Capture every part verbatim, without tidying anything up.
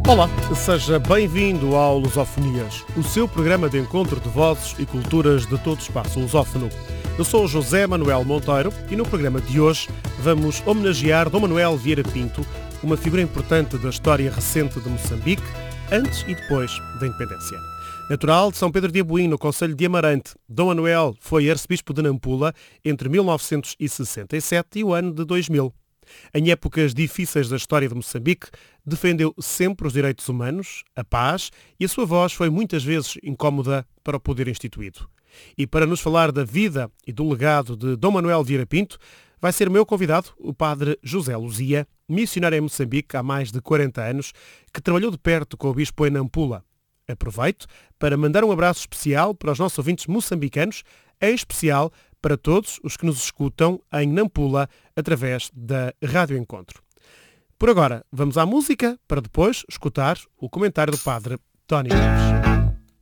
Olá, seja bem-vindo ao Lusofonias, o seu programa de encontro de vozes e culturas de todo o espaço lusófono. Eu sou o José Manuel Monteiro e no programa de hoje vamos homenagear Dom Manuel Vieira Pinto, uma figura importante da história recente de Moçambique, antes e depois da independência. Natural de São Pedro de Abuim, no concelho de Amarante, Dom Manuel foi arcebispo de Nampula entre mil novecentos e sessenta e sete e o ano de dois mil. Em épocas difíceis da história de Moçambique, defendeu sempre os direitos humanos, a paz, e a sua voz foi muitas vezes incómoda para o poder instituído. E para nos falar da vida e do legado de Dom Manuel Vieira Pinto, vai ser meu convidado o padre José Luzia, missionário em Moçambique há mais de quarenta anos, que trabalhou de perto com o bispo em Nampula. Aproveito para mandar um abraço especial para os nossos ouvintes moçambicanos, em especial para todos os que nos escutam em Nampula através da Rádio Encontro. Por agora, vamos à música para depois escutar o comentário do padre Tony Neves.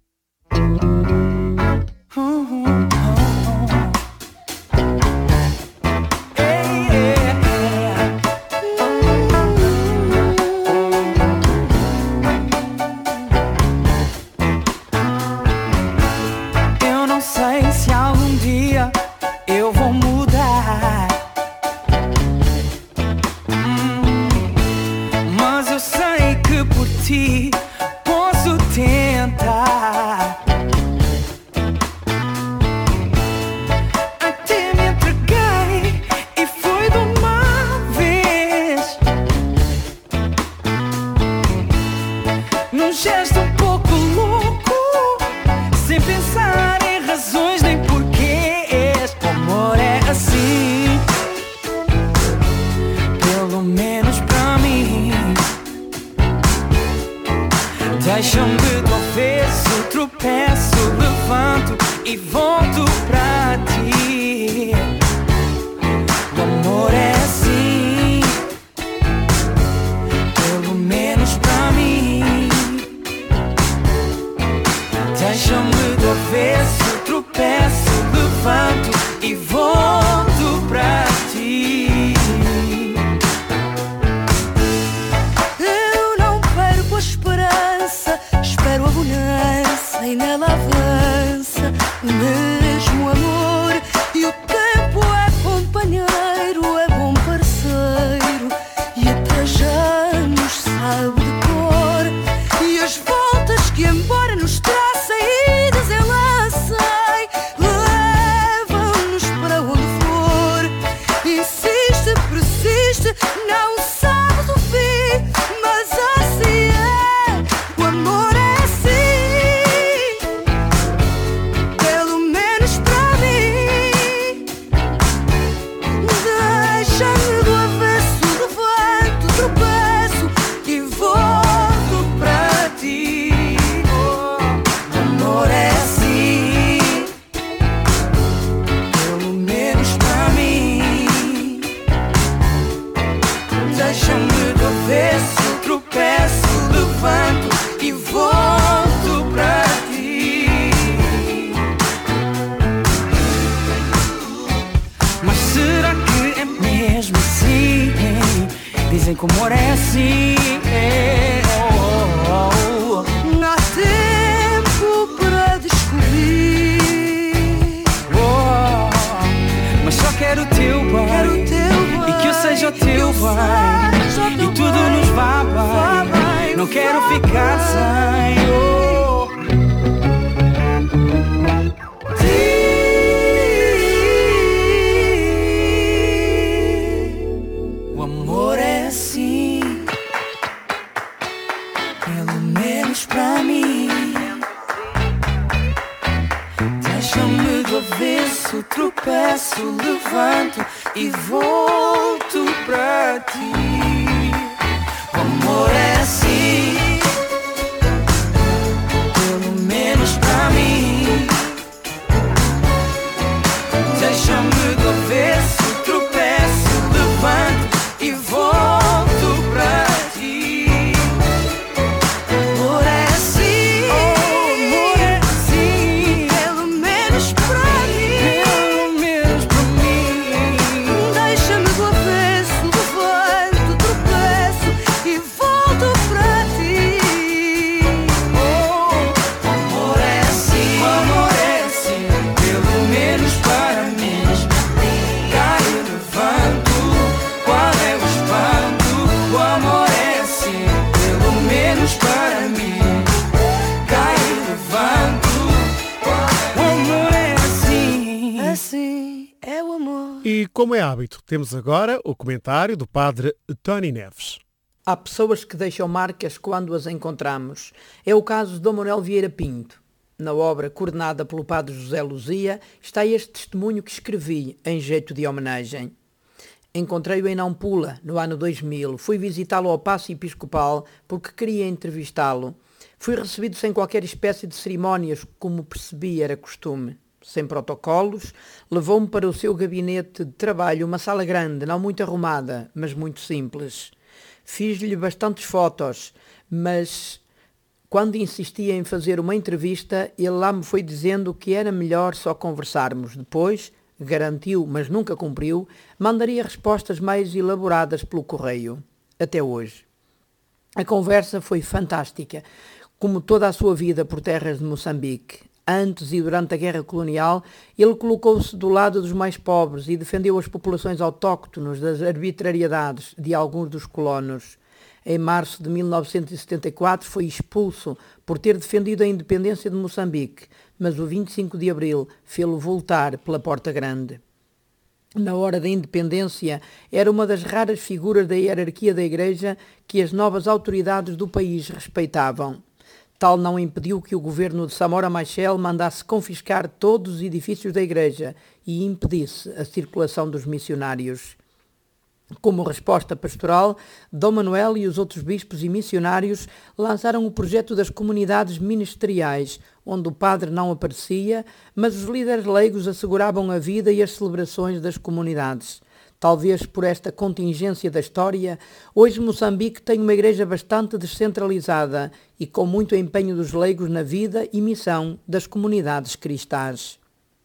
Eu não sei se algum dia eu vou mudar, hum, mas eu sei que por ti posso tentar. Até me entreguei e foi de uma vez, num gesto um pouco louco, sem pensar em razões nem porquês. O amor é assim, pelo menos pra mim. Deixa-me do avesso, tropeço, levanto e volto pra ti. O amor é assim, pelo menos pra mim. Deixa-me do avesso, tropeço, levanto e volto pra ti. Eu não perco a esperança, espero a bonança e nela avança o mesmo amor. E o tempo é companheiro, é bom parceiro e até já nos sabe de cor. E as voltas que embora nos traça e desenlacem, levam-nos para onde for. Insiste, persiste, não sabes o fim, mas assim é, o amor é assim, pelo menos para mim. Deixa-me do avesso, levanto, tropeço e volto para ti. O amor é assim, pelo menos para mim. Deixa-me do avesso, tropeço, levanto e volto pra ti. Mas será que é mesmo assim? Dizem que o amor é assim. Oh, oh, oh. Há tempo para descobrir. Oh, mas só quero o teu bem, quero o teu bem, e que eu seja o teu bem, e tudo nos vá bem. Não quero ficar sem oh, ti. O amor é assim, pelo menos pra mim. Deixa-me do avesso, tropeço, levanto e volto pra ti. O amor é assim, pelo menos pra mim. Deixa-me do avesso, tropeço, levanto e volto pra ti. O amor é assim, oh, amor é assim, pelo menos pra mim, pelo menos pra mim. Deixa-me do avesso, levanto como é hábito, temos agora o comentário do padre Tony Neves. Há pessoas que deixam marcas quando as encontramos. É o caso de Dom Manuel Vieira Pinto. Na obra coordenada pelo padre José Luzia está este testemunho que escrevi em jeito de homenagem. Encontrei-o em Nampula, no ano dois mil. Fui visitá-lo ao Paço Episcopal porque queria entrevistá-lo. Fui recebido sem qualquer espécie de cerimónias, como percebi era costume. Sem protocolos, levou-me para o seu gabinete de trabalho, uma sala grande, não muito arrumada, mas muito simples. Fiz-lhe bastantes fotos, mas quando insistia em fazer uma entrevista, ele lá me foi dizendo que era melhor só conversarmos. Depois, garantiu, mas nunca cumpriu, mandaria respostas mais elaboradas pelo correio. Até hoje. A conversa foi fantástica, como toda a sua vida por terras de Moçambique. Antes e durante a guerra colonial, ele colocou-se do lado dos mais pobres e defendeu as populações autóctones das arbitrariedades de alguns dos colonos. Em março de mil novecentos e setenta e quatro foi expulso por ter defendido a independência de Moçambique, mas o vinte e cinco de abril fê-lo voltar pela Porta Grande. Na hora da independência, era uma das raras figuras da hierarquia da Igreja que as novas autoridades do país respeitavam. Tal não impediu que o governo de Samora Machel mandasse confiscar todos os edifícios da Igreja e impedisse a circulação dos missionários. Como resposta pastoral, Dom Manuel e os outros bispos e missionários lançaram o projeto das comunidades ministeriais, onde o padre não aparecia, mas os líderes leigos asseguravam a vida e as celebrações das comunidades. Talvez por esta contingência da história, hoje Moçambique tem uma igreja bastante descentralizada e com muito empenho dos leigos na vida e missão das comunidades cristãs.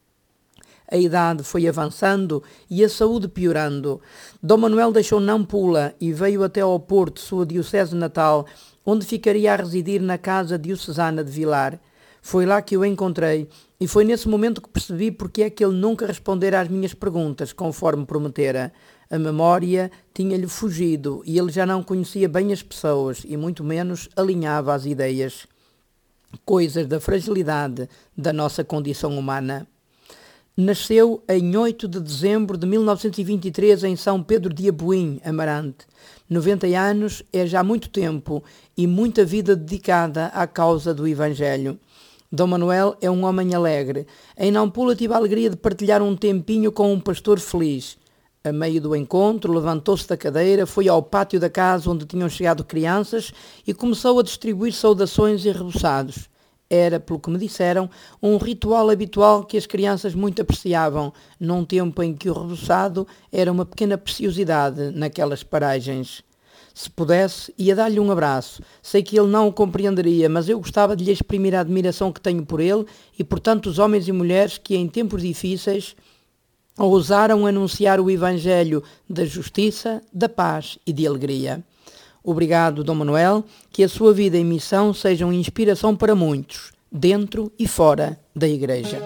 A idade foi avançando e a saúde piorando. Dom Manuel deixou Nampula e veio até ao Porto, sua diocese natal, onde ficaria a residir na casa diocesana de Vilar. Foi lá que o encontrei e foi nesse momento que percebi porque é que ele nunca respondera às minhas perguntas, conforme prometera. A memória tinha-lhe fugido e ele já não conhecia bem as pessoas e muito menos alinhava as ideias. Coisas da fragilidade da nossa condição humana. Nasceu em oito de dezembro de mil novecentos e vinte e três em São Pedro de Abuim, Amarante. noventa anos é já muito tempo e muita vida dedicada à causa do Evangelho. Dom Manuel é um homem alegre. Em Nampula tive a alegria de partilhar um tempinho com um pastor feliz. A meio do encontro, levantou-se da cadeira, foi ao pátio da casa onde tinham chegado crianças e começou a distribuir saudações e reboçados. Era, pelo que me disseram, um ritual habitual que as crianças muito apreciavam, num tempo em que o reboçado era uma pequena preciosidade naquelas paragens. Se pudesse, ia dar-lhe um abraço. Sei que ele não o compreenderia, mas eu gostava de lhe exprimir a admiração que tenho por ele e por tantos homens e mulheres que, em tempos difíceis, ousaram anunciar o Evangelho da justiça, da paz e de alegria. Obrigado, Dom Manuel, que a sua vida e missão sejam inspiração para muitos, dentro e fora da Igreja.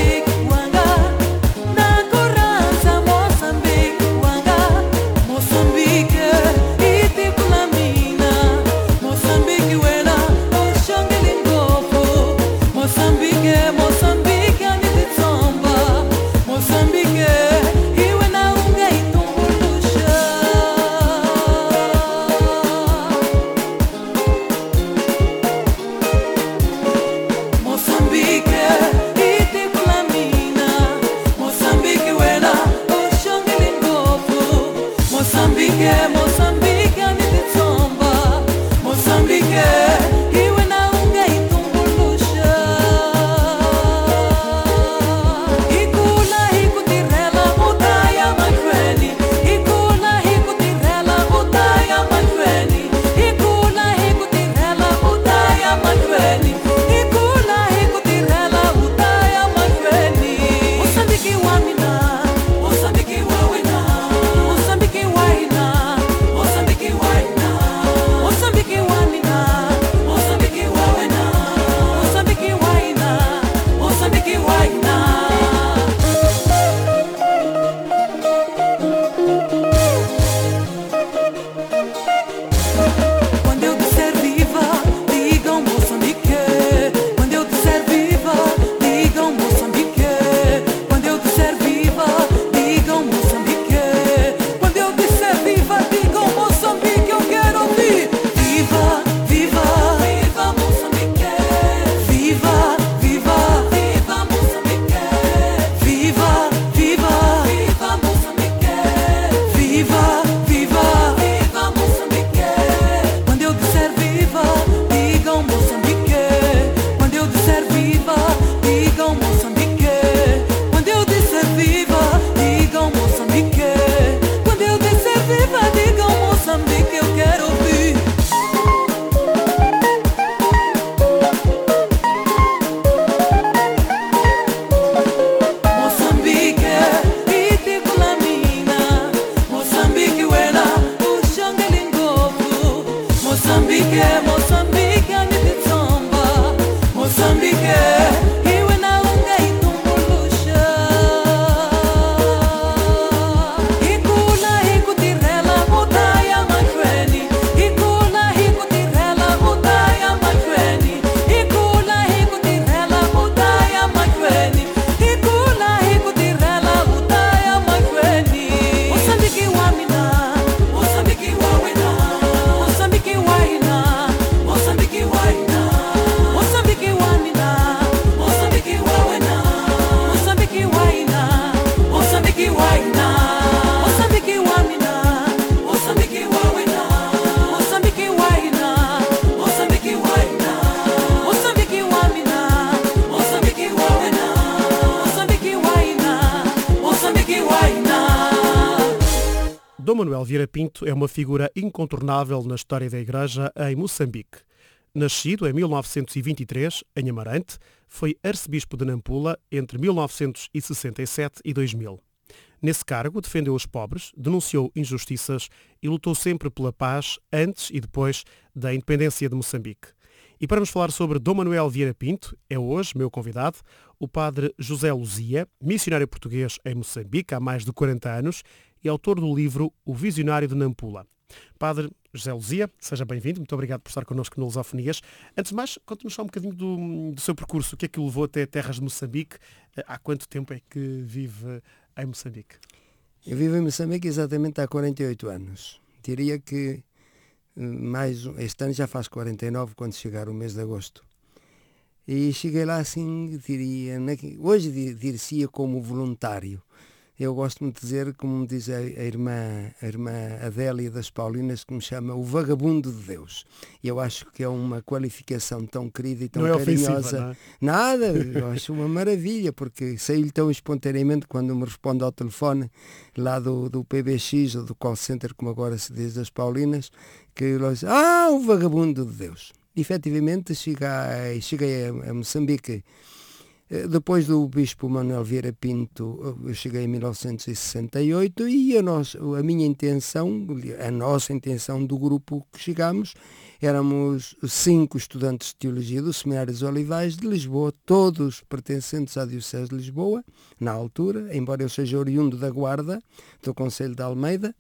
Moçambique, Dom Manuel Vieira Pinto é uma figura incontornável na história da Igreja em Moçambique. Nascido em mil novecentos e vinte e três, em Amarante, foi arcebispo de Nampula entre mil novecentos e sessenta e sete e dois mil. Nesse cargo, defendeu os pobres, denunciou injustiças e lutou sempre pela paz antes e depois da independência de Moçambique. E para nos falar sobre Dom Manuel Vieira Pinto, é hoje meu convidado, o padre José Luzia, missionário português em Moçambique há mais de quarenta anos e autor do livro O Visionário de Nampula. Padre José Luzia, seja bem-vindo, muito obrigado por estar connosco no Lusofonias. Antes de mais, conte-nos só um bocadinho do, do seu percurso, o que é que o levou até terras de Moçambique, há quanto tempo é que vive em Moçambique? Eu vivo em Moçambique exatamente há quarenta e oito anos. Diria que mais este ano já faz quarenta e nove quando chegar o mês de agosto. E cheguei lá assim, diria, hoje dir-se-ia como voluntário. Eu gosto muito de dizer, como me diz a, a, irmã, a irmã Adélia das Paulinas, que me chama o vagabundo de Deus. E eu acho que é uma qualificação tão querida e tão não é carinhosa. Ofensiva, não é? Nada, eu acho uma maravilha, porque saí-lhe tão espontaneamente quando me responde ao telefone lá do, do P B X ou do call center, como agora se diz das Paulinas, que ele diz, ah, o vagabundo de Deus. E, efetivamente, cheguei, cheguei a, a Moçambique. Depois do Bispo Manuel Vieira Pinto, eu cheguei em mil novecentos e sessenta e oito e a, nós, a minha intenção, a nossa intenção do grupo que chegámos, éramos cinco estudantes de Teologia do Seminário dos Olivais de Lisboa, todos pertencentes à Diocese de Lisboa, na altura, embora eu seja oriundo da Guarda, do Concelho de Almeida,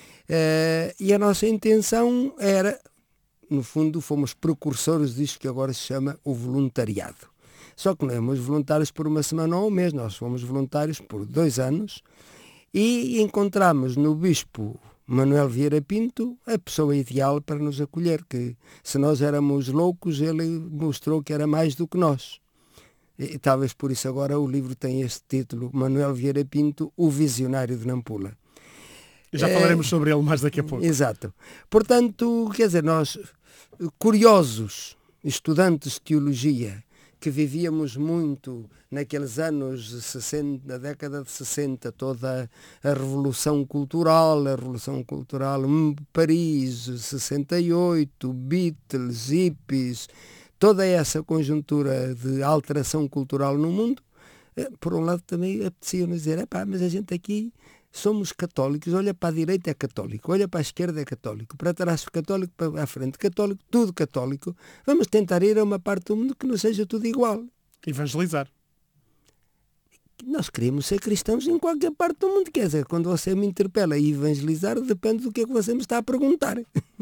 e a nossa intenção era, no fundo, fomos precursores disto que agora se chama o voluntariado. Só que não éramos voluntários por uma semana ou um mês, nós fomos voluntários por dois anos e encontramos no Bispo Manuel Vieira Pinto a pessoa ideal para nos acolher, que se nós éramos loucos, ele mostrou que era mais do que nós. E talvez por isso agora o livro tem este título, Manuel Vieira Pinto, o Visionário de Nampula. Já falaremos é, sobre ele mais daqui a pouco. Exato. Portanto, quer dizer, nós, curiosos, estudantes de teologia, que vivíamos muito naqueles anos sessenta, na década de sessenta, toda a revolução cultural, a revolução cultural Paris, sessenta e oito, Beatles, hippies, toda essa conjuntura de alteração cultural no mundo, por um lado também apetecia-nos dizer, epá, mas a gente aqui somos católicos, olha para a direita é católico, olha para a esquerda é católico, para trás católico, para a frente católico, tudo católico. Vamos tentar ir a uma parte do mundo que não seja tudo igual. Evangelizar. Nós queremos ser cristãos em qualquer parte do mundo. Quer dizer, quando você me interpela a evangelizar, depende do que é que você me está a perguntar.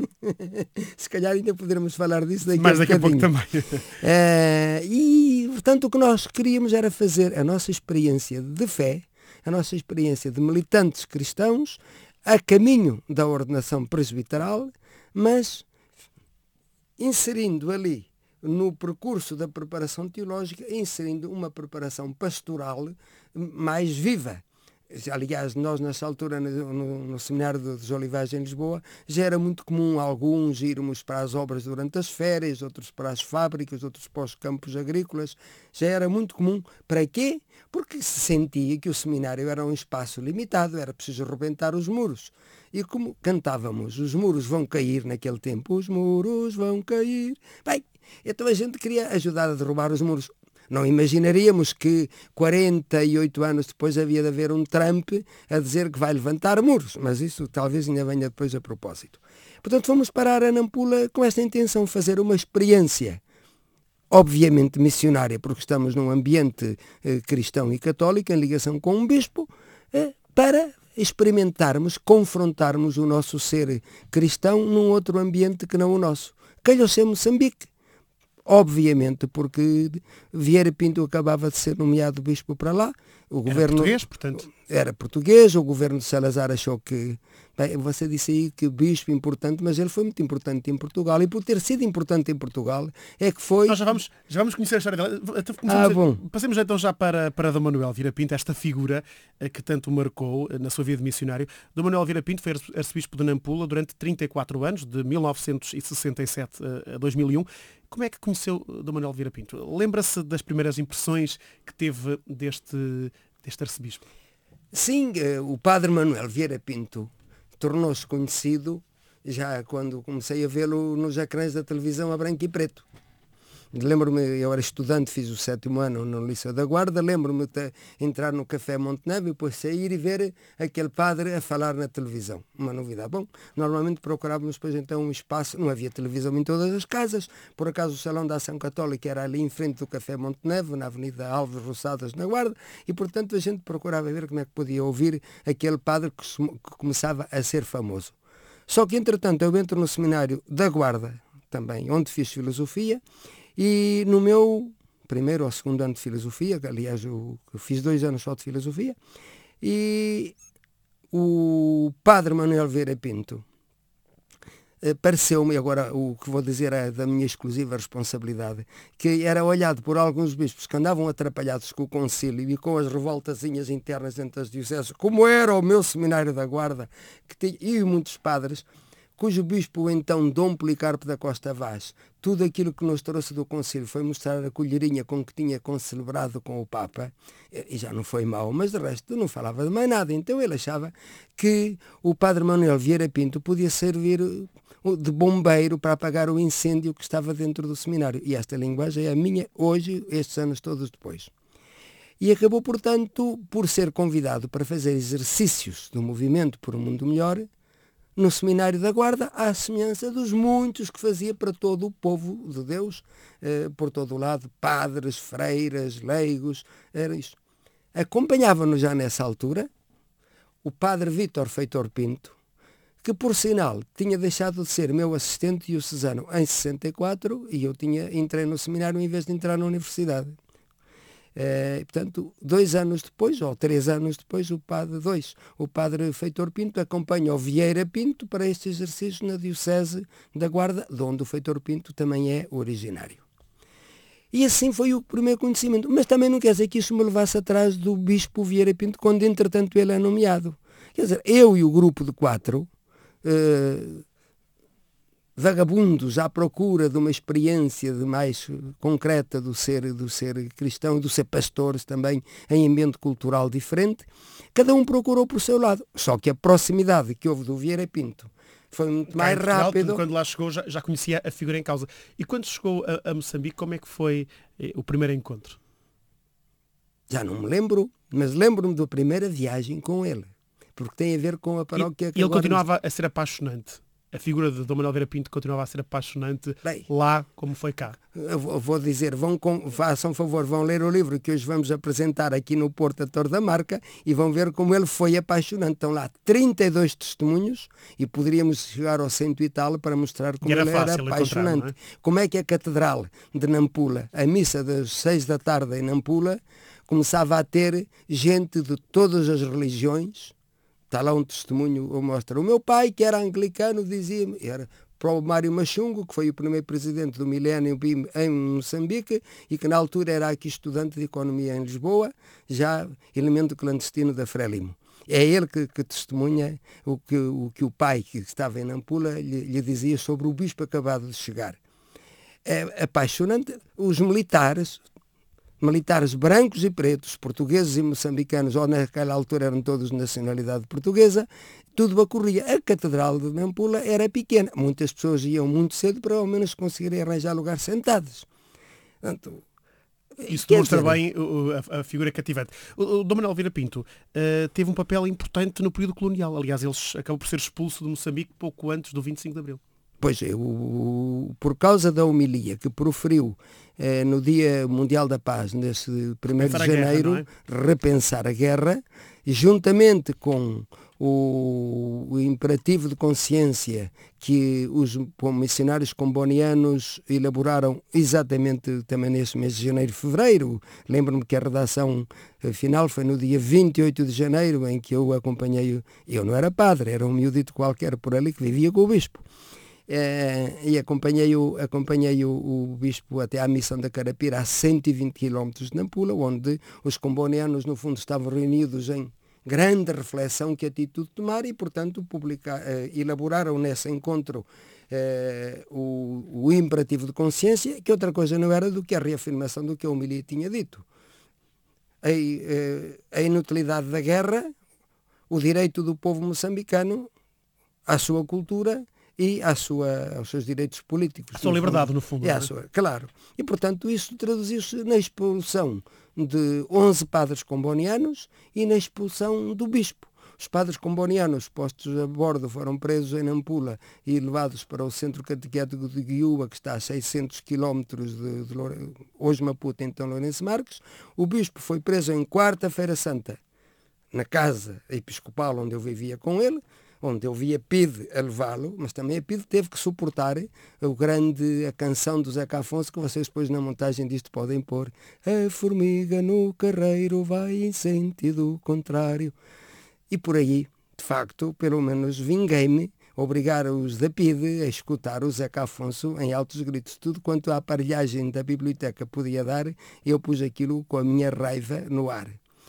Se calhar ainda poderemos falar disso daqui Mas a daqui a pouco também. É, e, portanto, o que nós queríamos era fazer a nossa experiência de fé, a nossa experiência de militantes cristãos a caminho da ordenação presbiteral, mas inserindo ali no percurso da preparação teológica, inserindo uma preparação pastoral mais viva. Aliás, nós nessa altura no, no, no Seminário dos Olivais em Lisboa já era muito comum alguns irmos para as obras durante as férias, outros para as fábricas, outros para os campos agrícolas. Já era muito comum. Para quê? Porque se sentia que o seminário era um espaço limitado, era preciso rebentar os muros. E como cantávamos, os muros vão cair naquele tempo, os muros vão cair. Bem, então a gente queria ajudar a derrubar os muros. Não imaginaríamos que quarenta e oito anos depois havia de haver um Trump a dizer que vai levantar muros, mas isso talvez ainda venha depois a propósito. Portanto, fomos parar a Nampula com esta intenção, fazer uma experiência, obviamente missionária, porque estamos num ambiente eh, cristão e católico, em ligação com um bispo, eh, para experimentarmos, confrontarmos o nosso ser cristão num outro ambiente que não o nosso. Calhou ser Moçambique. Obviamente, porque Vieira Pinto acabava de ser nomeado bispo para lá. O era governo português, portanto. Era português, o governo de Salazar achou que... Bem, você disse aí que bispo importante, mas ele foi muito importante em Portugal. E por ter sido importante em Portugal, é que foi... Nós já vamos, já vamos conhecer a história dela. Ah, bom. Passemos então já para, para Dom Manuel Vieira Pinto, esta figura que tanto marcou na sua vida de missionário. Dom Manuel Vieira Pinto foi arcebispo de Nampula durante trinta e quatro anos, de mil novecentos e sessenta e sete a dois mil e um. Como é que conheceu Dom Manuel Vieira Pinto? Lembra-se das primeiras impressões que teve deste, deste arcebispo? Sim, o padre Manuel Vieira Pinto tornou-se conhecido já quando comecei a vê-lo nos ecrãs da televisão a branco e preto. Lembro-me, eu era estudante, fiz o sétimo ano no Liceu da Guarda, lembro-me de entrar no Café Montenegro e depois sair e ver aquele padre a falar na televisão. Uma novidade. Bom, normalmente procurávamos depois então um espaço, não havia televisão em todas as casas, por acaso o Salão da Ação Católica era ali em frente do Café Montenegro, na Avenida Alves Roçadas, na Guarda, e portanto a gente procurava ver como é que podia ouvir aquele padre que, que começava a ser famoso. Só que entretanto eu entro no seminário da Guarda, também, onde fiz filosofia, e no meu primeiro ou segundo ano de filosofia, que aliás eu, eu fiz dois anos só de filosofia, e o padre Manuel Vieira Pinto eh, pareceu-me, agora o que vou dizer é da minha exclusiva responsabilidade, que era olhado por alguns bispos que andavam atrapalhados com o concílio e com as revoltazinhas internas entre as dioceses, como era o meu seminário da Guarda, que tinha, e muitos padres, cujo bispo, então, Dom Policarpo da Costa Vaz, tudo aquilo que nos trouxe do concílio foi mostrar a colherinha com que tinha concelebrado com o Papa, e já não foi mau, mas de resto não falava de mais nada. Então ele achava que o padre Manuel Vieira Pinto podia servir de bombeiro para apagar o incêndio que estava dentro do seminário. E esta linguagem é a minha hoje, estes anos todos depois. E acabou, portanto, por ser convidado para fazer exercícios do movimento por um mundo melhor, no seminário da Guarda, à semelhança dos muitos que fazia para todo o povo de Deus, eh, por todo o lado, padres, freiras, leigos, era isso. Acompanhava-nos já nessa altura o padre Vítor Feitor Pinto, que por sinal tinha deixado de ser meu assistente diocesano em sessenta e quatro e eu tinha, entrei no seminário em vez de entrar na universidade. É, portanto, dois anos depois, ou três anos depois, o padre, dois, o padre Feitor Pinto acompanha o Vieira Pinto para este exercício na Diocese da Guarda, de onde o Feitor Pinto também é originário. E assim foi o primeiro conhecimento. Mas também não quer dizer que isso me levasse atrás do bispo Vieira Pinto, quando entretanto ele é nomeado. Quer dizer, eu e o grupo de quatro, eh, vagabundos à procura de uma experiência de mais concreta do ser, do ser cristão e do ser pastores também em ambiente cultural diferente, cada um procurou por seu lado. Só que a proximidade que houve do Vieira Pinto foi muito mais rápido. Quando lá chegou já, já conhecia a figura em causa. E quando chegou a, a Moçambique, como é que foi eh, o primeiro encontro? Já não me lembro, mas lembro-me da primeira viagem com ele, porque tem a ver com a paróquia e, que ele agora... continuava a ser apaixonante. A figura de Dom Manuel Vieira Pinto continuava a ser apaixonante. Bem, lá como foi cá. Eu vou dizer, vão com, façam favor, vão ler o livro que hoje vamos apresentar aqui no Porto a Torre da Marca e vão ver como ele foi apaixonante. Estão lá trinta e dois testemunhos e poderíamos chegar ao cento e tal para mostrar como era ele era apaixonante. É? Como é que a Catedral de Nampula, a missa das seis da tarde em Nampula, começava a ter gente de todas as religiões. Está lá um testemunho, eu mostro. O meu pai, que era anglicano, dizia-me, era para o Mário Machungo, que foi o primeiro presidente do Millennium B I M em Moçambique e que na altura era aqui estudante de economia em Lisboa, já elemento clandestino da Frelimo. É ele que, que testemunha o que, o que o pai, que estava em Nampula, lhe, lhe dizia sobre o bispo acabado de chegar. É apaixonante. Os militares... militares brancos e pretos, portugueses e moçambicanos, ou naquela altura eram todos de nacionalidade portuguesa, tudo ocorria. A Catedral de Nampula era pequena. Muitas pessoas iam muito cedo para ao menos conseguirem arranjar lugar sentados. Portanto, isso demonstra dizer... bem a, a figura cativante. O, o Dom Manuel Vieira Pinto uh, teve um papel importante no período colonial. Aliás, ele acabou por ser expulso de Moçambique pouco antes do vinte e cinco de Abril. Pois é, o, por causa da homilia que proferiu eh, no Dia Mundial da Paz, nesse primeiro de janeiro, guerra, é? repensar a guerra, e juntamente com o, o imperativo de consciência que os missionários combonianos elaboraram exatamente também nesse mês de janeiro e fevereiro. Lembro-me que a redação final foi no dia vinte e oito de janeiro, em que eu acompanhei, eu não era padre, era um miudito qualquer por ali que vivia com o bispo. É, e acompanhei, o, acompanhei o, o bispo até à missão da Carapira, a cento e vinte quilómetros de Nampula, onde os combonianos, no fundo, estavam reunidos em grande reflexão que atitude tomar e, portanto, publicar, eh, elaboraram nesse encontro eh, o, o imperativo de consciência, que outra coisa não era do que a reafirmação do que a homilia tinha dito. A, eh, a inutilidade da guerra, o direito do povo moçambicano à sua cultura e à sua, aos seus direitos políticos. A sua liberdade, no fundo. É, não é? a sua, claro. E, portanto, isso traduziu-se na expulsão de onze padres combonianos e na expulsão do bispo. Os padres combonianos postos a bordo foram presos em Nampula e levados para o centro catequético de Guiúba, que está a seiscentos quilómetros de, de Lore... hoje Maputo, então Lourenço Marques. O bispo foi preso em quarta-feira santa, na casa episcopal onde eu vivia com ele, onde eu via P I D a levá-lo, mas também a P I D teve que suportar o grande, a canção do Zeca Afonso, que vocês depois na montagem disto podem pôr. A formiga no carreiro vai em sentido contrário. E por aí, de facto, pelo menos vinguei-me obrigar os da P I D a escutar o Zeca Afonso em altos gritos. Tudo quanto a aparelhagem da biblioteca podia dar, eu pus aquilo com a minha raiva no ar.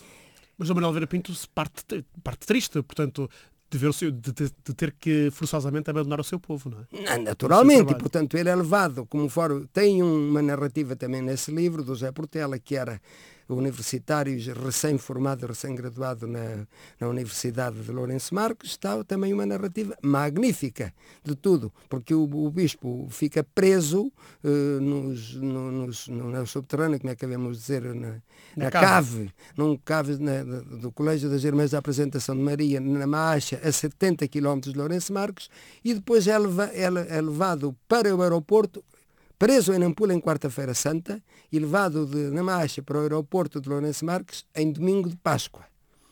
Mas o Manuel Vieira Pinto parte, parte triste, portanto, de, ver o seu, de, de, de ter que forçosamente abandonar o seu povo, não é? Naturalmente, e portanto ele é levado como fora. Tem uma narrativa também nesse livro do Zé Portela, que era universitário recém-formado, recém-graduado na, na Universidade de Lourenço Marques. Está também uma narrativa magnífica de tudo, porque o, o bispo fica preso uh, nos, no, nos, no, no subterrâneo, como é que devemos dizer, na, na, na cave, cave num cave na, do Colégio das Irmãs da Apresentação de Maria, na Maacha, a setenta quilómetros de Lourenço Marques, e depois é, leva, é, é levado para o aeroporto, preso em Nampula em quarta-feira santa e levado de Namacha para o aeroporto de Lourenço Marques em domingo de Páscoa.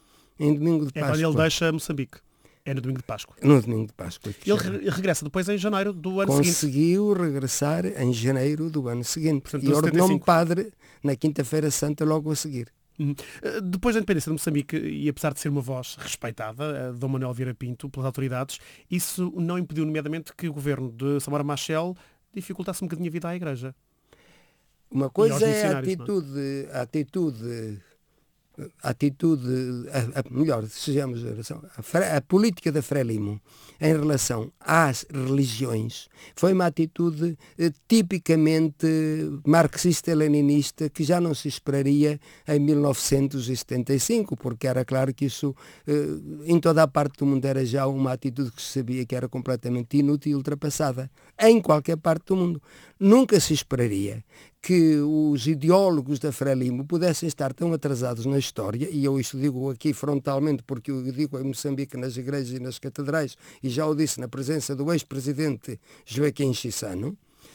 Em domingo de Páscoa. É quando ele deixa Moçambique. É no domingo de Páscoa. No domingo de Páscoa. Ele re regressa depois em janeiro do ano Conseguiu seguinte. Conseguiu regressar em janeiro do ano seguinte. Portanto, e ordenou-me padre na quinta-feira santa logo a seguir. Uhum. Depois da independência de Moçambique, e apesar de ser uma voz respeitada, Dom Manuel Vieira Pinto, pelas autoridades, isso não impediu, nomeadamente, que o governo de Samora Machel dificultasse um bocadinho a vida à Igreja. Uma coisa é a atitude, a atitude, a atitude, a, a, melhor, sejamos a, a política da Frelimo em relação às religiões foi uma atitude eh, tipicamente marxista-leninista que já não se esperaria em mil novecentos e setenta e cinco, porque era claro que isso eh, em toda a parte do mundo era já uma atitude que se sabia que era completamente inútil e ultrapassada, em qualquer parte do mundo. Nunca se esperaria que os ideólogos da Frelimo pudessem estar tão atrasados na história, e eu isto digo aqui frontalmente porque eu digo em Moçambique nas igrejas e nas catedrais, e já o disse na presença do ex-presidente Joaquim Chissano,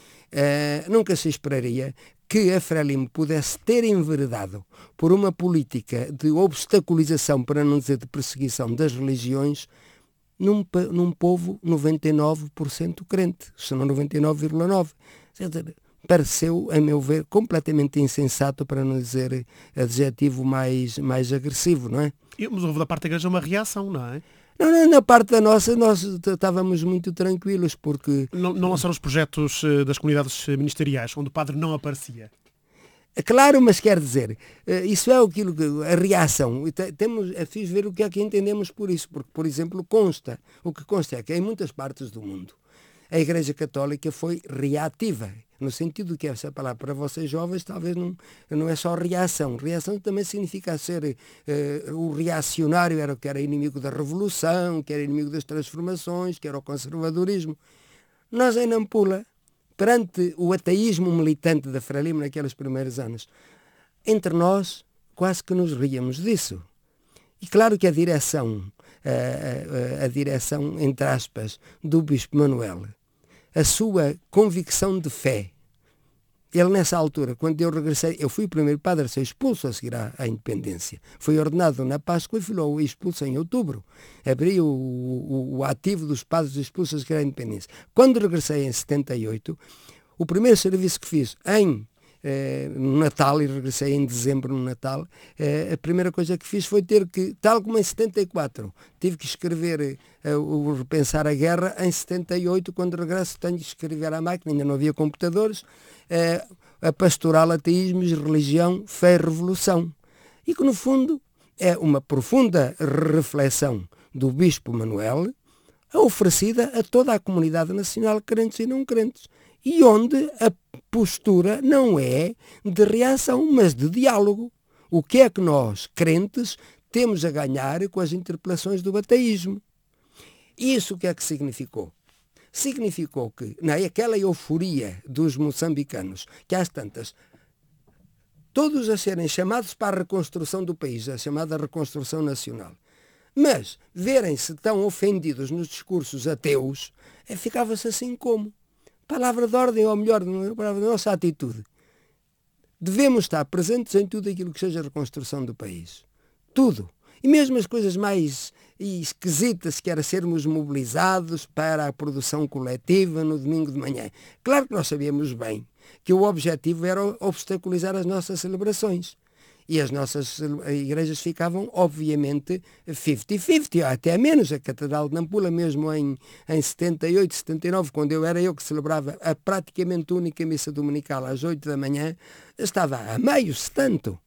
eh, nunca se esperaria que a Frelimo pudesse ter enveredado por uma política de obstaculização, para não dizer de perseguição das religiões, num, num povo noventa e nove por cento crente, se não noventa e nove vírgula nove por cento. Pareceu, a meu ver, completamente insensato, para não dizer adjetivo mais, mais agressivo, não é? Mas houve da parte da Igreja uma reação, não é? Não, não, na parte da nossa, nós estávamos muito tranquilos, porque... Não, não lançaram os projetos das comunidades ministeriais, onde o padre não aparecia? Claro, mas quer dizer, isso é aquilo que, a reação. Temos, é preciso ver o que é que entendemos por isso, porque, por exemplo, consta, o que consta é que em muitas partes do mundo a Igreja Católica foi reativa, no sentido que essa palavra para vocês jovens talvez não, não é só reação. Reação também significa ser uh, o reacionário, era o que era inimigo da revolução, que era inimigo das transformações, que era o conservadorismo. Nós em Nampula, perante o ateísmo militante da Frelimo naqueles primeiros anos, entre nós quase que nos ríamos disso. E claro que a direção, a, a, a direção, entre aspas, do Bispo Manuel, a sua convicção de fé, ele nessa altura, quando eu regressei, eu fui o primeiro padre a ser expulso a seguir à, à independência. Fui ordenado na Páscoa e fui logo expulso em outubro. Abri o, o, o ativo dos padres expulsos a seguir à independência. Quando regressei em setenta e oito, o primeiro serviço que fiz em Eh, no Natal, e regressei em dezembro no Natal, eh, a primeira coisa que fiz foi ter que, tal como em setenta e quatro, tive que escrever eh, o Repensar a Guerra. Em setenta e oito, quando regresso, tenho que escrever à máquina, ainda não havia computadores, eh, a Pastoral Ateísmos, Religião, Fé e Revolução. E que, no fundo, é uma profunda reflexão do Bispo Manuel, oferecida a toda a comunidade nacional, crentes e não crentes, e onde a postura não é de reação, mas de diálogo. O que é que nós, crentes, temos a ganhar com as interpelações do ateísmo? Isso o que é que significou? Significou que, naquela euforia dos moçambicanos, que às tantas, todos a serem chamados para a reconstrução do país, a chamada reconstrução nacional, mas verem-se tão ofendidos nos discursos ateus, é, ficava-se assim como? Palavra de ordem, ou melhor, palavra da nossa atitude. Devemos estar presentes em tudo aquilo que seja a reconstrução do país. Tudo. E mesmo as coisas mais esquisitas, que era sermos mobilizados para a produção coletiva no domingo de manhã. Claro que nós sabíamos bem que o objetivo era obstaculizar as nossas celebrações. E as nossas igrejas ficavam, obviamente, cinquenta cinquenta, até menos. A Catedral de Nampula, mesmo em, em setenta e oito, setenta e nove, quando eu era eu que celebrava a praticamente única missa dominical às oito da manhã, estava a meio, se tanto.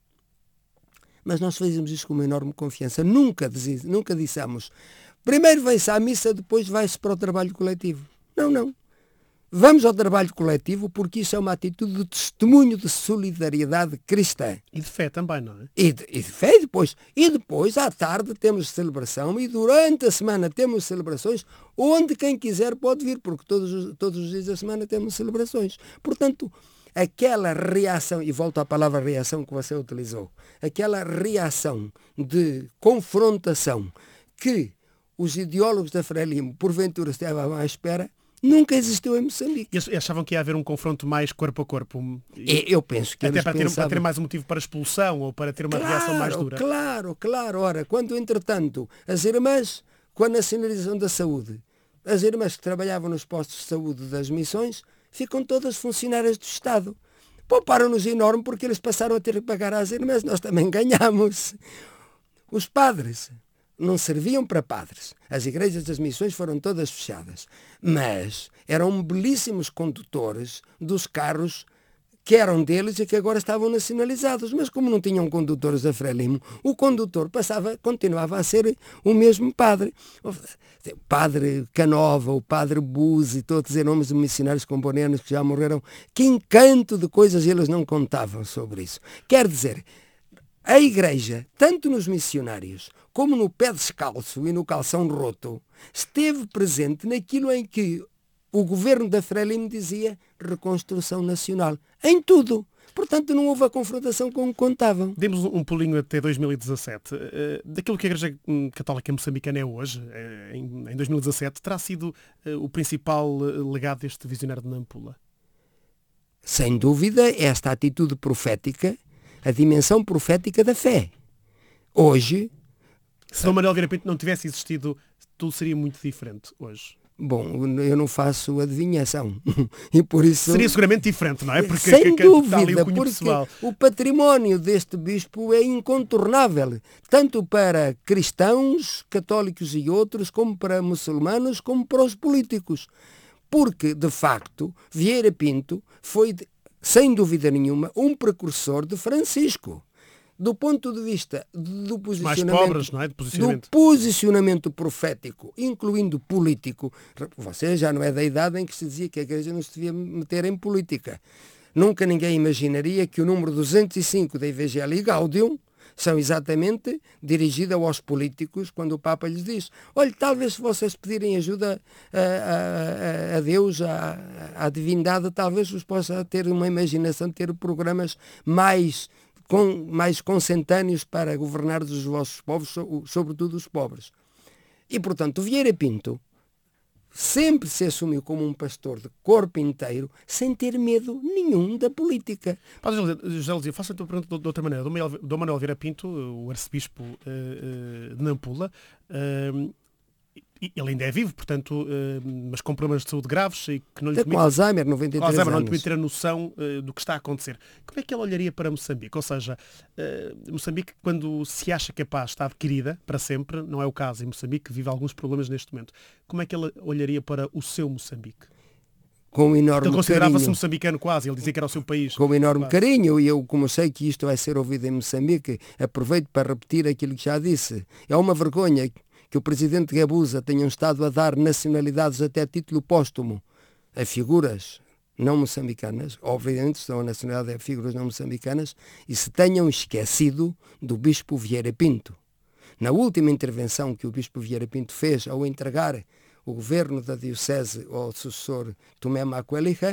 Mas nós fazíamos isso com uma enorme confiança. Nunca, diz, nunca dissemos, primeiro vai-se à missa, depois vai-se para o trabalho coletivo. Não, não. Vamos ao trabalho coletivo porque isso é uma atitude de testemunho de solidariedade cristã. E de fé também, não é? E de, e de fé depois. E depois, à tarde, temos celebração e durante a semana temos celebrações onde quem quiser pode vir, porque todos, todos os dias da semana temos celebrações. Portanto, aquela reação, e volto à palavra reação que você utilizou, aquela reação de confrontação que os ideólogos da Frelimo, porventura, estavam à espera, nunca existiu em Moçambique. E achavam que ia haver um confronto mais corpo a corpo? Eu penso que até para ter, pensavam... para ter mais um motivo para expulsão ou para ter uma claro, reação mais dura. Claro, claro. Ora, quando, entretanto, as irmãs, com a nacionalização da saúde, as irmãs que trabalhavam nos postos de saúde das missões, ficam todas funcionárias do Estado. Pouparam-nos enorme porque eles passaram a ter que pagar às irmãs. Nós também ganhamos. Os padres não serviam para padres. As igrejas das missões foram todas fechadas. Mas eram belíssimos condutores dos carros que eram deles e que agora estavam nacionalizados. Mas como não tinham condutores da Frelimo, o condutor passava, continuava a ser o mesmo padre. O padre Canova, o padre Buzzi, todos os nomes de missionários comboneanos que já morreram. Que encanto de coisas eles não contavam sobre isso. Quer dizer, a igreja, tanto nos missionários como no pé descalço e no calção roto, esteve presente naquilo em que o governo da Frelimo dizia reconstrução nacional. Em tudo. Portanto, não houve a confrontação como contavam. Demos um pulinho até dois mil e dezassete. Daquilo que a Igreja Católica Moçambicana é hoje, em dois mil e dezassete, terá sido o principal legado deste visionário de Nampula? Sem dúvida, esta atitude profética, a dimensão profética da fé. Hoje... Se Dom Manuel Vieira Pinto não tivesse existido, tudo seria muito diferente hoje. Bom, eu não faço adivinhação. E por isso... Seria seguramente diferente, não é? Porque sem que, dúvida, que o porque pessoal. O património deste bispo é incontornável, tanto para cristãos, católicos e outros, como para muçulmanos, como para os políticos. Porque, de facto, Vieira Pinto foi, sem dúvida nenhuma, um precursor de Francisco. Do ponto de vista do posicionamento, mais pobres, não é? De posicionamento. do posicionamento profético, incluindo político, você já não é da idade em que se dizia que a igreja não se devia meter em política. Nunca ninguém imaginaria que o número duzentos e cinco da Evangelii Gaudium são exatamente dirigidas aos políticos, quando o Papa lhes diz, olha, talvez se vocês pedirem ajuda a, a, a Deus, à, à divindade, talvez vos possa ter uma imaginação de ter programas mais... Com, mais consentâneos para governar os vossos povos, sobretudo os pobres. E, portanto, Vieira Pinto sempre se assumiu como um pastor de corpo inteiro, sem ter medo nenhum da política. Padre José Luzia, faço a tua pergunta de outra maneira. Dom Manuel Vieira Pinto, o arcebispo uh, uh, de Nampula, uh, ele ainda é vivo, portanto, mas com problemas de saúde graves e que não lhe permite, com Alzheimer, noventa e três Alzheimer, anos. não lhe permite ter a noção uh, do que está a acontecer. Como é que ele olharia para Moçambique? Ou seja, uh, Moçambique, quando se acha capaz, está adquirida para sempre, não é o caso. Em Moçambique vive alguns problemas neste momento. Como é que ele olharia para o seu Moçambique? Com um enorme ele considerava-se carinho. moçambicano quase, ele dizia que era o seu país. Com um enorme quase. carinho, e eu, como sei que isto vai ser ouvido em Moçambique, aproveito para repetir aquilo que já disse. É uma vergonha que o presidente Gabusa tenha estado a dar nacionalidades até título póstumo a figuras não moçambicanas, obviamente são a nacionalidade de figuras não moçambicanas, e se tenham esquecido do bispo Vieira Pinto. na última intervenção que o bispo Vieira Pinto fez ao entregar o governo da diocese ao sucessor Tomé Macuelija,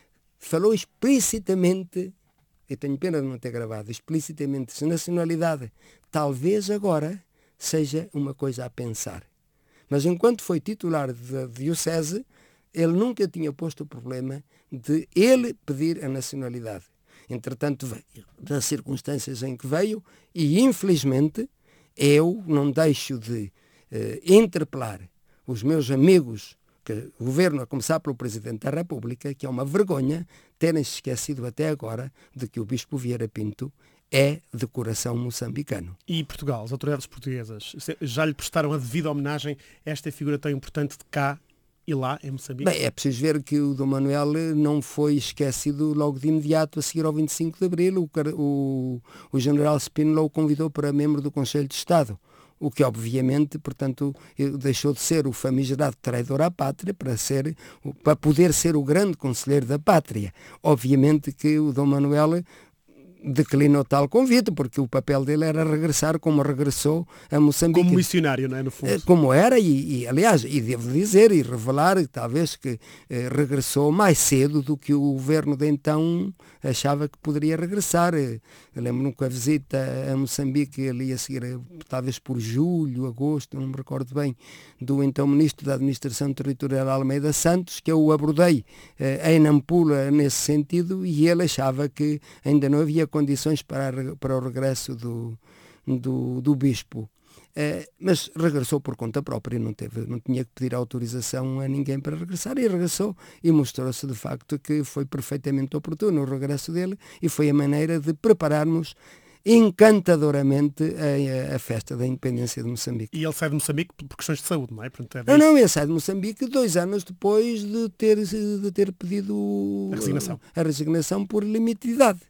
falou explicitamente, eu tenho pena de não ter gravado, explicitamente de nacionalidade. Talvez agora seja uma coisa a pensar. Mas enquanto foi titular da diocese, ele nunca tinha posto o problema de ele pedir a nacionalidade. Entretanto, veio das circunstâncias em que veio e, infelizmente, eu não deixo de eh, interpelar os meus amigos, que o governo, a começar pelo Presidente da República, que é uma vergonha terem-se esquecido até agora de que o Bispo Vieira Pinto é de coração moçambicano. E Portugal, as autoridades portuguesas, já lhe prestaram a devida homenagem? Esta figura tão importante de cá e lá, em Moçambique? Bem, é preciso ver que o Dom Manuel não foi esquecido logo de imediato a seguir ao vinte e cinco de Abril. O, o, o general Spínola o convidou para membro do Conselho de Estado, o que obviamente, portanto, deixou de ser o famigerado traidor à pátria para, ser, para poder ser o grande conselheiro da pátria. Obviamente que o Dom Manuel declinou tal convite, porque o papel dele era regressar como regressou a Moçambique. Como missionário, não é, no fundo? Como era, e, e aliás, e devo dizer e revelar, talvez que eh, regressou mais cedo do que o governo de então achava que poderia regressar. Eu lembro-me que a visita a Moçambique, ele ia seguir, talvez por julho, agosto, não me recordo bem, do então Ministro da Administração Territorial Almeida Santos, que eu o abordei eh, em Nampula nesse sentido, e ele achava que ainda não havia condições para, para o regresso do, do, do bispo. Eh, mas regressou por conta própria, não, teve, não tinha que pedir autorização a ninguém para regressar, e regressou, e mostrou-se de facto que foi perfeitamente oportuno o regresso dele, e foi a maneira de prepararmos encantadoramente a, a festa da independência de Moçambique. E ele sai de Moçambique por questões de saúde, não é? Portanto, é não, não, ele sai de Moçambique dois anos depois de ter, de ter pedido a resignação, a resignação por limite de idade.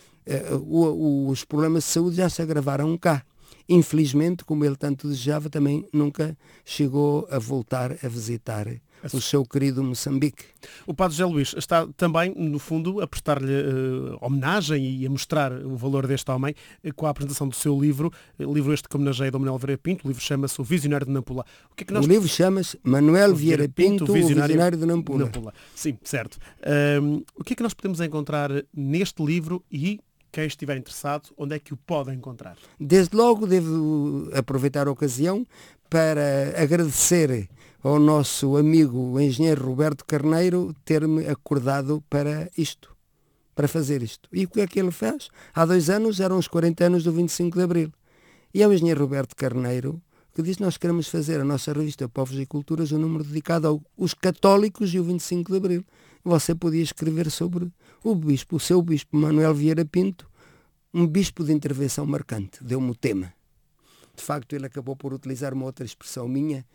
O, o, os problemas de saúde já se agravaram cá. Infelizmente, como ele tanto desejava, também nunca chegou a voltar a visitar o seu querido Moçambique. O Padre José Luís está também, no fundo, a prestar-lhe uh, homenagem e a mostrar o valor deste homem uh, com a apresentação do seu livro, uh, livro este que homenageia Dom Manuel Vieira Pinto. O livro chama-se O Visionário de Nampula. O, que é que nós... o livro chama-se Manuel Vieira Pinto, o Visionário, o Visionário de Nampula. Nampula. Sim, certo. Um, o que é que nós podemos encontrar neste livro e quem estiver interessado, onde é que o pode encontrar? Desde logo devo aproveitar a ocasião para agradecer ao nosso amigo o engenheiro Roberto Carneiro ter-me acordado para isto, para fazer isto. E o que é que ele faz? Há dois anos, eram os quarenta anos do vinte e cinco de Abril. E é o engenheiro Roberto Carneiro que diz que nós queremos fazer a nossa revista Povos e Culturas um número dedicado aos católicos e o vinte e cinco de Abril. Você podia escrever sobre o bispo, o seu bispo Manuel Vieira Pinto, um bispo de intervenção marcante. Deu-me o tema. De facto, ele acabou por utilizar uma outra expressão minha,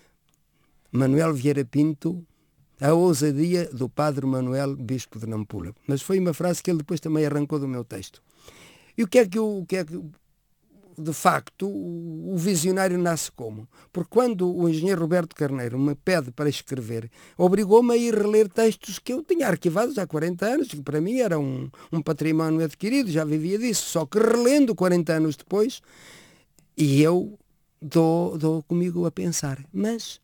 Manuel Vieira Pinto, a ousadia do padre Manuel, bispo de Nampula. Mas foi uma frase que ele depois também arrancou do meu texto. E o que é que, o, o que, é que de facto, o, o visionário nasce como? Porque quando o engenheiro Roberto Carneiro me pede para escrever, obrigou-me a ir reler textos que eu tinha arquivados há quarenta anos, que para mim era um, um património adquirido, já vivia disso, só que relendo quarenta anos depois, e eu dou, dou comigo a pensar, mas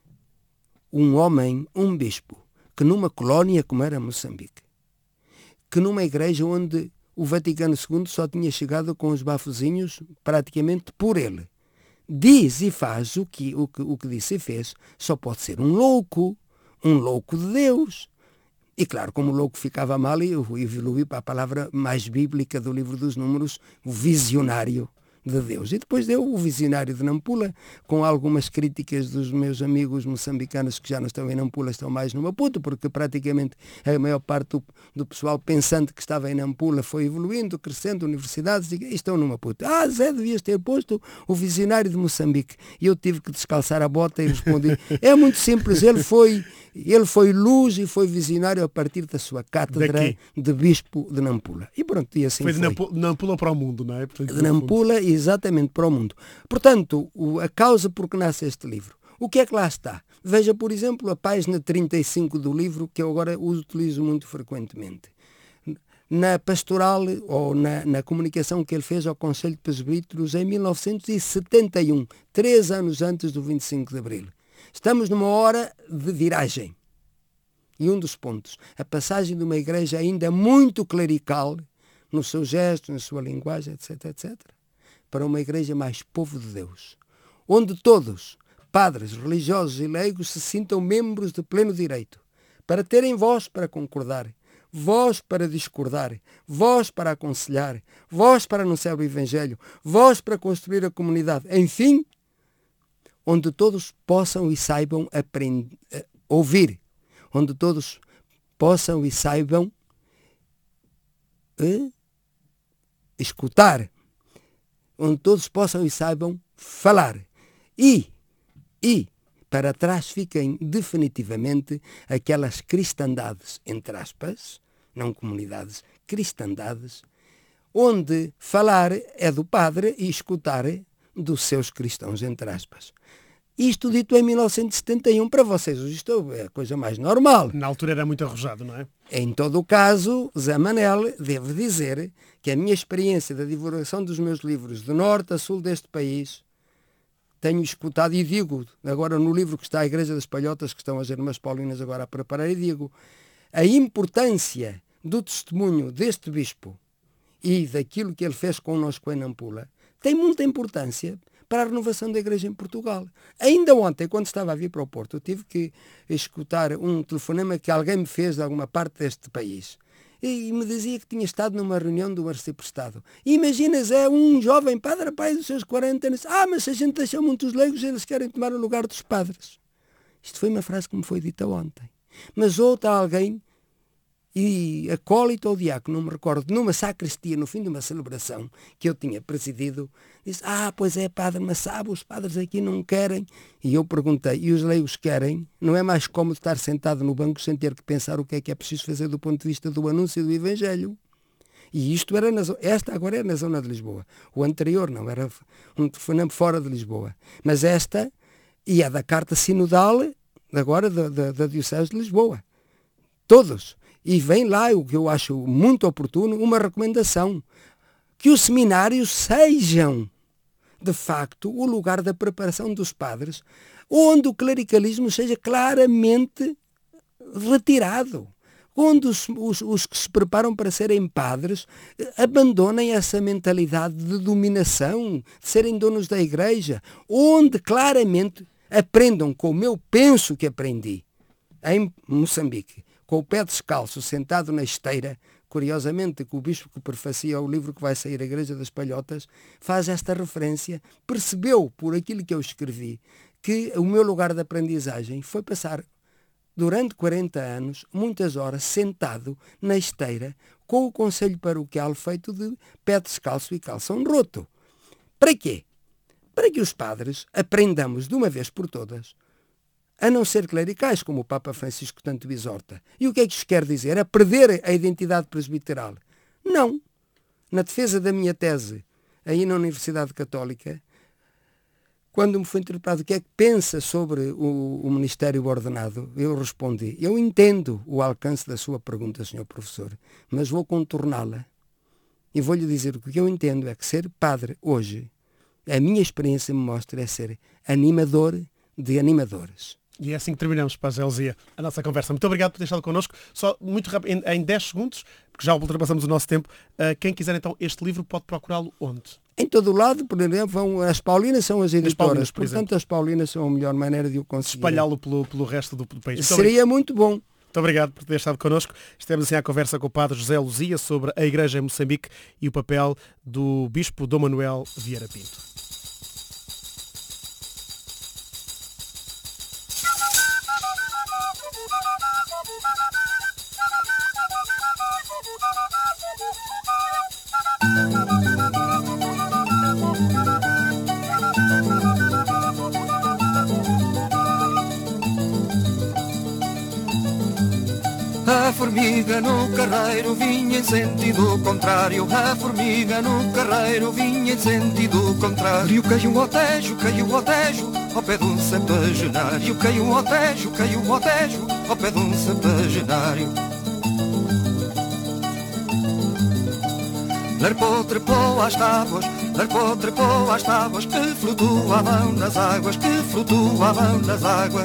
um homem, um bispo, que numa colónia como era Moçambique, que numa igreja onde o Vaticano segundo só tinha chegado com os bafozinhos praticamente por ele, diz e faz o que, o que, o que disse e fez, só pode ser um louco, um louco de Deus. E claro, como o louco ficava mal, eu evolui para a palavra mais bíblica do livro dos Números, o visionário de Deus. E depois deu o Visionário de Nampula, com algumas críticas dos meus amigos moçambicanos que já não estão em Nampula, estão mais no Maputo, porque praticamente a maior parte do, do pessoal pensante que estava em Nampula foi evoluindo, crescendo, universidades, e estão no Maputo. Ah, Zé, devias ter posto o Visionário de Moçambique. E eu tive que descalçar a bota e respondi, é muito simples, ele foi, ele foi luz e foi visionário a partir da sua cátedra Daqui. de bispo de Nampula. E pronto, e assim foi. Foi de Nampula para o mundo, não é? Portanto, de Nampula e exatamente para o mundo. Portanto, o, a causa por que nasce este livro. O que é que lá está? Veja, por exemplo, a página trinta e cinco do livro, que eu agora utilizo muito frequentemente. na pastoral ou na, na comunicação que ele fez ao Conselho de Presbíteros em mil novecentos e setenta e um, três anos antes do vinte e cinco de Abril. Estamos numa hora de viragem. E um dos pontos, a passagem de uma igreja ainda muito clerical, no seu gesto, na sua linguagem, etc, etcétera, para uma igreja mais povo de Deus, onde todos, padres, religiosos e leigos, se sintam membros de pleno direito, para terem voz para concordar, voz para discordar, voz para aconselhar, voz para anunciar o Evangelho, voz para construir a comunidade, enfim, onde todos possam e saibam aprender, ouvir, onde todos possam e saibam eh, escutar, onde todos possam e saibam falar. E, e para trás fiquem definitivamente aquelas cristandades, entre aspas, não comunidades, cristandades, onde falar é do padre e escutar dos seus cristãos, entre aspas. Isto dito em mil novecentos e setenta e um, para vocês, isto é a coisa mais normal. Na altura era muito arrojado, não é? Em todo o caso, Zé Manel, devo dizer que a minha experiência da divulgação dos meus livros de norte a sul deste país, tenho escutado e digo, agora no livro que está a Igreja das Palhotas, que estão as Irmãs Paulinas agora a preparar, e digo, a importância do testemunho deste bispo e daquilo que ele fez connosco em Nampula tem muita importância para a renovação da Igreja em Portugal. Ainda ontem, quando estava a vir para o Porto, eu tive que escutar um telefonema que alguém me fez de alguma parte deste país. E me dizia que tinha estado numa reunião do arceprestado. E imaginas, é um jovem padre, pai dos seus quarenta anos. Ah, mas se a gente deixa muitos leigos, eles querem tomar o lugar dos padres. Isto foi uma frase que me foi dita ontem. Mas outra alguém, e acólito ou diácono, não me recordo, numa sacristia, no fim de uma celebração que eu tinha presidido, disse, ah, pois é, padre, mas sabe, os padres aqui não querem. E eu perguntei, e os leigos querem? Não é mais cómodo estar sentado no banco sem ter que pensar o que é que é preciso fazer do ponto de vista do anúncio do Evangelho? E isto era na zona, esta agora é na zona de Lisboa. O anterior não, era um telefonema fora de Lisboa. Mas esta, e a da carta sinodal, agora da, da, da Diocese de Lisboa. Todos. E vem lá, o que eu acho muito oportuno, uma recomendação. Que os seminários sejam, de facto, o lugar da preparação dos padres, onde o clericalismo seja claramente retirado. Onde os, os, os que se preparam para serem padres abandonem essa mentalidade de dominação, de serem donos da igreja. Onde claramente aprendam, como eu penso que aprendi, em Moçambique, com o pé descalço, sentado na esteira, curiosamente, que o bispo que prefacia o livro que vai sair, a Igreja das Palhotas, faz esta referência, percebeu, por aquilo que eu escrevi, que o meu lugar de aprendizagem foi passar, durante quarenta anos, muitas horas, sentado na esteira, com o conselho paroquial feito de pé descalço e calção roto. Para quê? Para que os padres aprendamos, de uma vez por todas, a não ser clericais, como o Papa Francisco tanto exorta. E o que é que isto quer dizer? A perder a identidade presbiteral? Não. Na defesa da minha tese, aí na Universidade Católica, quando me foi interpelado o que é que pensa sobre o, o ministério ordenado, eu respondi, eu entendo o alcance da sua pergunta, senhor professor, mas vou contorná-la. E vou-lhe dizer que o que eu entendo é que ser padre hoje, a minha experiência me mostra, é ser animador de animadores. E é assim que terminamos, Padre José Luzia, a nossa conversa. Muito obrigado por ter estado connosco. Só muito rápido, em, em dez segundos, porque já ultrapassamos o nosso tempo, uh, quem quiser então este livro pode procurá-lo onde? Em todo o lado, por exemplo, vão, as Paulinas são as editoras, Paulinas, por portanto exemplo. as Paulinas são a melhor maneira de o conseguir. Espalhá-lo pelo, pelo resto do, do país. Muito Seria obrigado. muito bom. Muito obrigado por ter estado connosco. Estivemos assim à conversa com o Padre José Luzia sobre a Igreja em Moçambique e o papel do Bispo Dom Manuel Vieira Pinto. A formiga no carreiro vinha em sentido contrário. A formiga no carreiro vinha em sentido contrário. Caiu ao tejo, caiu ao tejo, ao pé de um septuagenário. Caiu ao tejo, caiu ao tejo, ao pé de um septuagenário. Lerpou, trepou às tábuas, lerpou, trepou às tábuas que flutuavam nas águas, que flutuavam nas águas.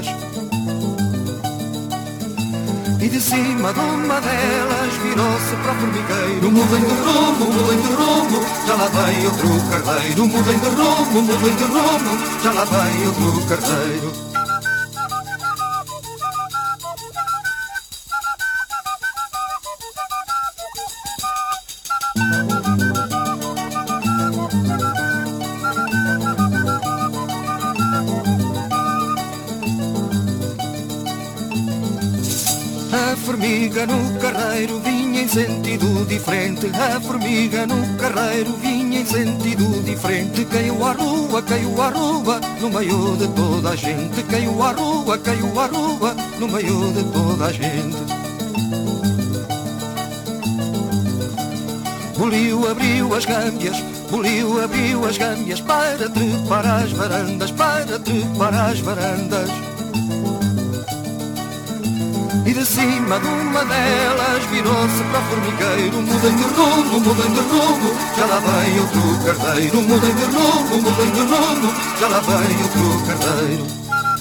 E de cima de uma delas virou-se para o formigueiro. Mudem de rumo, mudem de rumo, já lá vem outro carneiro. Mudem de rumo, mudem de rumo, já lá vem outro carneiro. A formiga no carreiro vinha em sentido diferente. A formiga no carreiro vinha em sentido diferente. Caiu à rua, caiu à rua, no meio de toda a gente. Caiu à rua, caiu à rua, no meio de toda a gente. Boliu abriu as gâmbias, boliu abriu as gâmbias para trepar as varandas, para trepar as varandas. E de cima de uma delas virou-se para o formigueiro. Mudem de rumo, mudem de rumo, já lá vem outro carneiro. Mudem de rumo, mudem de rumo, já lá vem outro carneiro.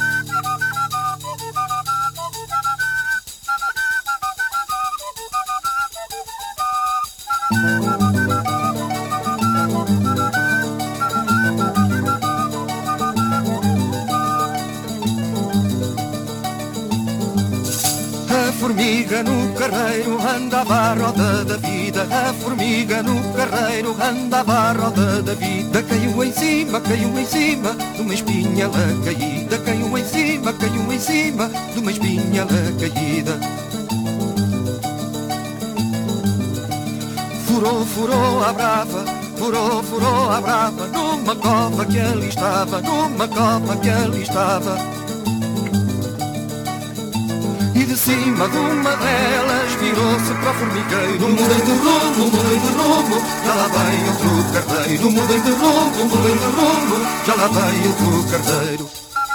A formiga no carreiro andava à roda da vida. A formiga no carreiro andava à roda da vida. Caiu em cima, caiu em cima de uma espinha lá caída. Caiu em cima, caiu em cima de uma espinha lá caída. Furou, furou a brava, furou, furou a brava numa cova que ali estava, numa cova que ali estava. E de cima de uma delas virou-se para o formigueiro. Mudem de rumo, mudem de rumo, já lá vem outro carneiro. Mudem de rumo, mudem de rumo, já lá vem outro carneiro.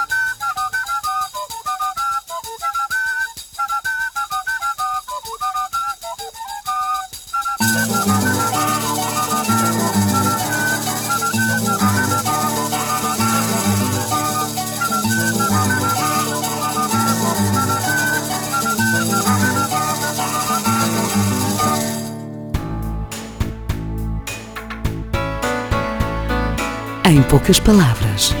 Em poucas palavras.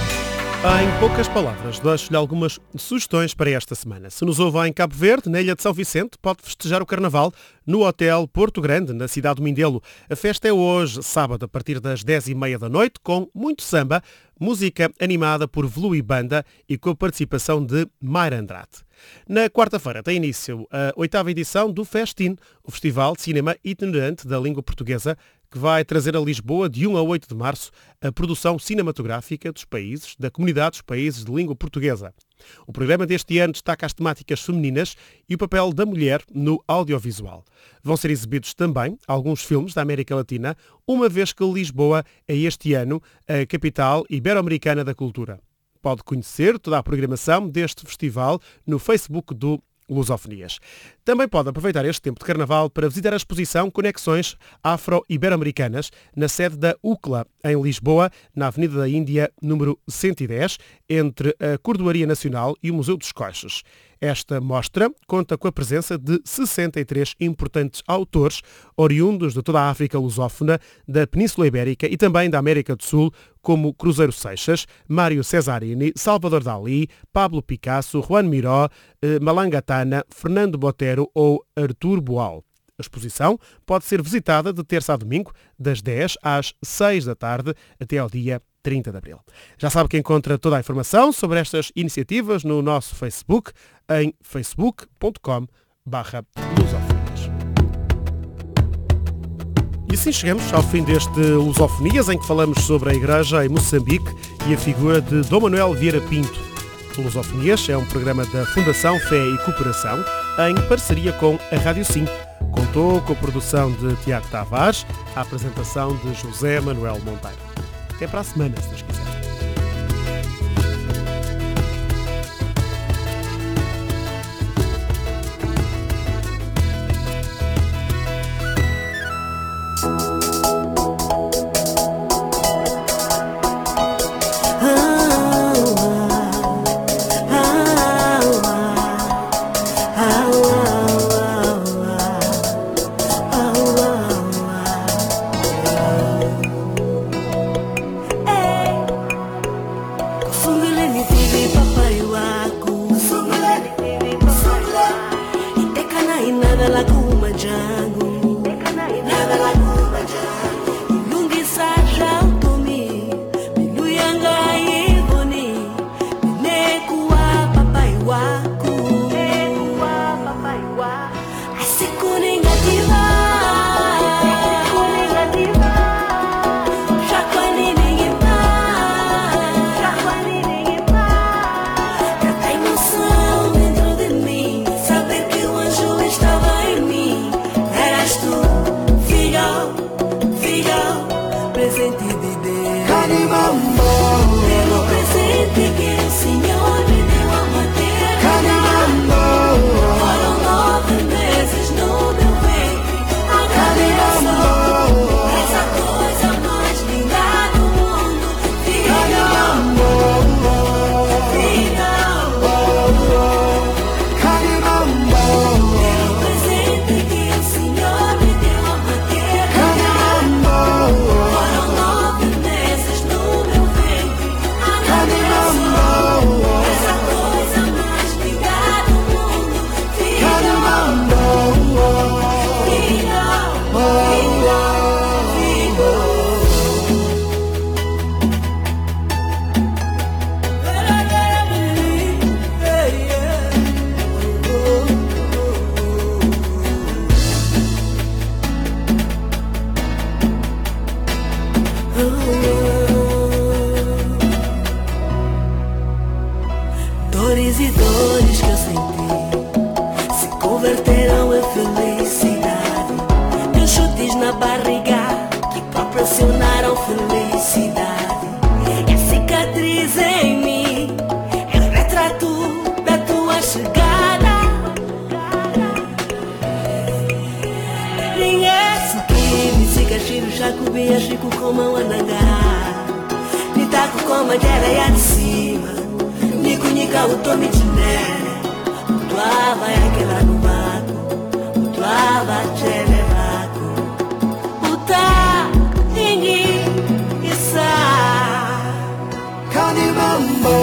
Em poucas palavras, deixo-lhe algumas sugestões para esta semana. Se nos ouve em Cabo Verde, na Ilha de São Vicente, pode festejar o Carnaval no Hotel Porto Grande, na cidade do Mindelo. A festa é hoje, sábado, a partir das dez e meia da noite, com muito samba, música animada por Velu e Banda e com a participação de Mayra Andrade. Na quarta-feira tem início a oitava edição do Festin, o Festival de Cinema Itinerante da Língua Portuguesa, que vai trazer a Lisboa, de um a oito de março, a produção cinematográfica dos países, da Comunidade dos Países de Língua Portuguesa. O programa deste ano destaca as temáticas femininas e o papel da mulher no audiovisual. Vão ser exibidos também alguns filmes da América Latina, uma vez que Lisboa é este ano a capital ibero-americana da cultura. Pode conhecer toda a programação deste festival no Facebook do Lusofonias. Também pode aproveitar este tempo de Carnaval para visitar a exposição Conexões Afro-Ibero-Americanas na sede da U C L A, em Lisboa, na Avenida da Índia, número cento e dez, entre a Cordoaria Nacional e o Museu dos Coches. Esta mostra conta com a presença de sessenta e três importantes autores oriundos de toda a África lusófona, da Península Ibérica e também da América do Sul, como Cruzeiro Seixas, Mário Cesarini, Salvador Dalí, Pablo Picasso, Juan Miró, eh, Malangatana, Fernando Botero ou Artur Boal. A exposição pode ser visitada de terça a domingo, das dez às seis da tarde, até ao dia trinta de abril. Já sabe que encontra toda a informação sobre estas iniciativas no nosso Facebook, em facebook ponto com barra lusofonias. E assim chegamos ao fim deste Lusofonias, em que falamos sobre a Igreja em Moçambique e a figura de Dom Manuel Vieira Pinto. Lusofonias é um programa da Fundação Fé e Cooperação, em parceria com a Rádio Sim. Contou com a produção de Tiago Tavares, a apresentação de José Manuel Monteiro. Até para a semana, se Deus quiser. cicatriz e dores que eu senti se converteram em felicidade. Meus chutes na barriga que proporcionaram felicidade. E a cicatriz em mim é o retrato da tua chegada. Ninguém que me siga cheiro, jacubia, chico como a anangá. Me taco como a areia de cima. Nico, nica, o tome de nere. Tu vai aquela no maco. Tu vai te levaco. O tá, ninguém, isso. Canimambo